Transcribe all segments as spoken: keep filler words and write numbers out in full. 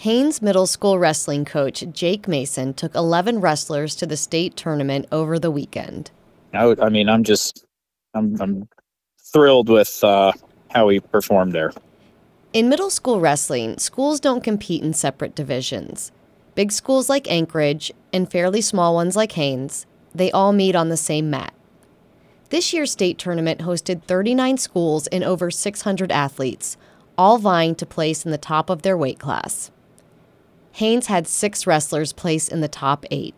Haines Middle School wrestling coach Jake Mason took eleven wrestlers to the state tournament over the weekend. I, would, I mean, I'm just, I'm, I'm thrilled with uh, how he performed there. In middle school wrestling, schools don't compete in separate divisions. Big schools like Anchorage and fairly small ones like Haines, they all meet on the same mat. This year's state tournament hosted thirty-nine schools and over six hundred athletes, all vying to place in the top of their weight class. Haines had six wrestlers place in the top eight.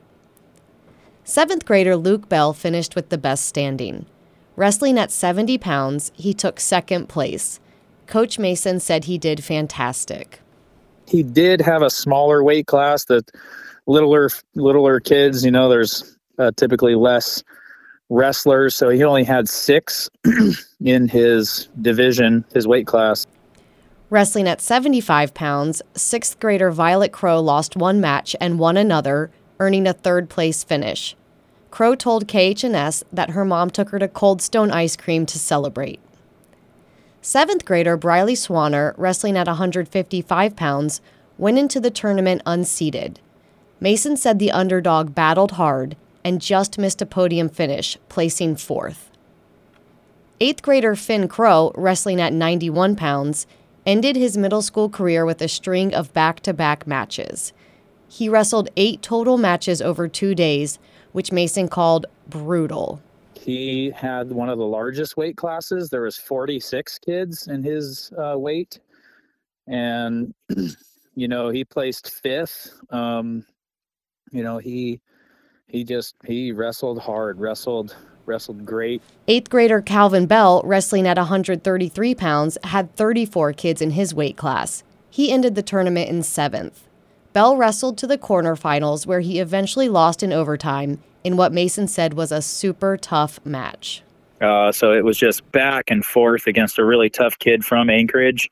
Seventh grader Luke Bell finished with the best standing. Wrestling at seventy pounds, he took second place. Coach Mason said he did fantastic. He did have a smaller weight class, that littler, littler kids, you know, there's uh, typically less wrestlers, so he only had six in his division, his weight class. Wrestling at seventy-five pounds, sixth grader Violet Crow lost one match and won another, earning a third-place finish. Crow told K H N S that her mom took her to Cold Stone ice cream to celebrate. Seventh grader Briley Swanner, wrestling at one hundred fifty-five pounds, went into the tournament unseeded. Mason said the underdog battled hard and just missed a podium finish, placing fourth. Eighth grader Finn Crow, wrestling at ninety-one pounds, ended his middle school career with a string of back-to-back matches. He wrestled eight total matches over two days, which Mason called brutal. He had one of the largest weight classes. There was forty-six kids in his uh, weight. And, you know, he placed fifth. Um, you know, he he just, he wrestled hard, wrestled wrestled great. Eighth grader Calvin Bell, wrestling at one hundred thirty-three pounds, had thirty-four kids in his weight class. He ended the tournament in seventh. Bell wrestled to the quarterfinals, where he eventually lost in overtime in what Mason said was a super tough match. Uh, so it was just back and forth against a really tough kid from Anchorage,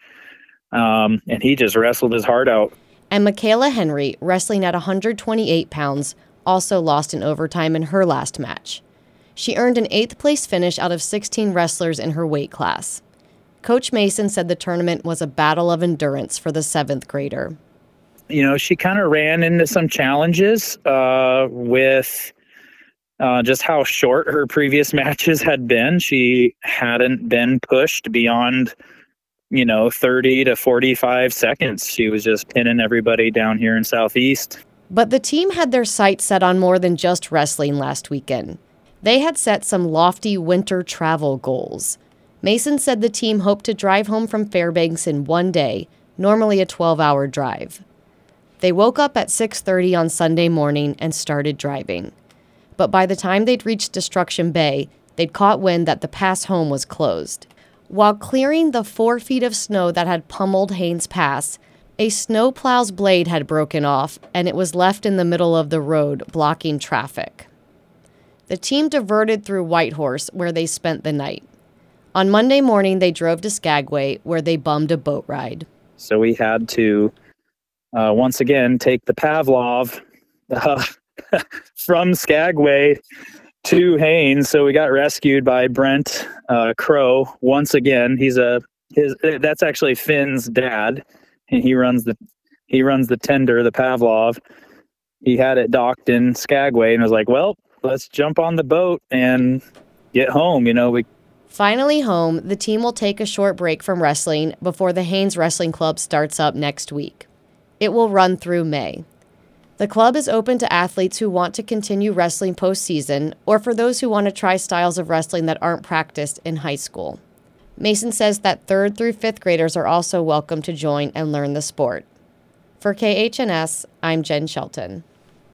um, and he just wrestled his heart out. And Michaela Henry, wrestling at one hundred twenty-eight pounds, also lost in overtime in her last match. She earned an eighth-place finish out of sixteen wrestlers in her weight class. Coach Mason said the tournament was a battle of endurance for the seventh grader. You know, she kind of ran into some challenges uh, with uh, just how short her previous matches had been. She hadn't been pushed beyond, you know, thirty to forty-five seconds. She was just pinning everybody down here in Southeast. But the team had their sights set on more than just wrestling last weekend. They had set some lofty winter travel goals. Mason said the team hoped to drive home from Fairbanks in one day, normally a twelve-hour drive. They woke up at six thirty on Sunday morning and started driving. But by the time they'd reached Destruction Bay, they'd caught wind that the pass home was closed. While clearing the four feet of snow that had pummeled Haines Pass, a snowplow's blade had broken off, and it was left in the middle of the road, blocking traffic. The team diverted through Whitehorse, where they spent the night. On Monday morning, they drove to Skagway, where they bummed a boat ride. So we had to, uh, once again, take the Pavlov uh, from Skagway to Haines. So we got rescued by Brent uh, Crow once again. He's a his. That's actually Finn's dad, and he runs the he runs the tender, the Pavlov. He had it docked in Skagway, and was like, "Well, let's jump on the boat and get home." You know, we. Finally home, the team will take a short break from wrestling before the Haines Wrestling Club starts up next week. It will run through May. The club is open to athletes who want to continue wrestling postseason, or for those who want to try styles of wrestling that aren't practiced in high school. Mason says that third through fifth graders are also welcome to join and learn the sport. For K H N S, I'm Jen Shelton.